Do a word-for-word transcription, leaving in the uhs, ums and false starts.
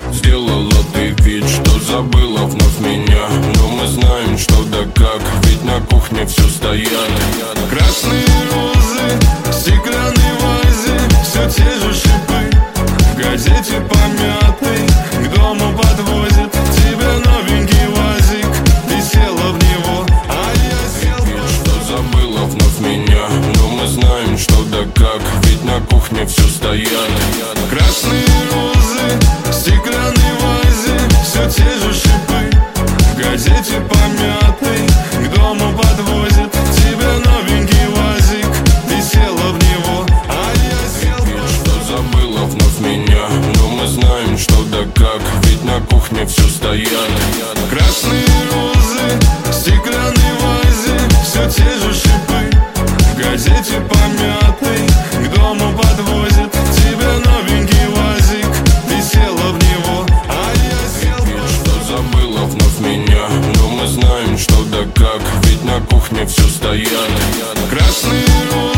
Сделала ты вид, что забыла вновь меня, но мы знаем, что да как, ведь на кухне все стоят. Красные розы, стеклянные вазе, все те же шипы. В газете помятый к дому подвозят тебя новенький ВАЗик. Ты села в него, а я сел. Вид, что забыла вновь меня, но мы знаем, что да как, ведь на кухне все стоят. Красные розы, стеклянные вазе, все те же шипы. В газете помятый к дому подвозят тебя новенький ВАЗик. Ты села в него, а я сел. Вид, что забыла вновь меня, но мы знаем, что да как, ведь на кухне все стоят. Красные розы, стеклянные вазе, все те же шипы. В газете помятый к дому подвозят тебя новенький ВАЗик. Ты села в него, а я сел. Вид, что забыла вновь меня, но мы знаем, что да как, ведь на кухне все стоят. Красные розы,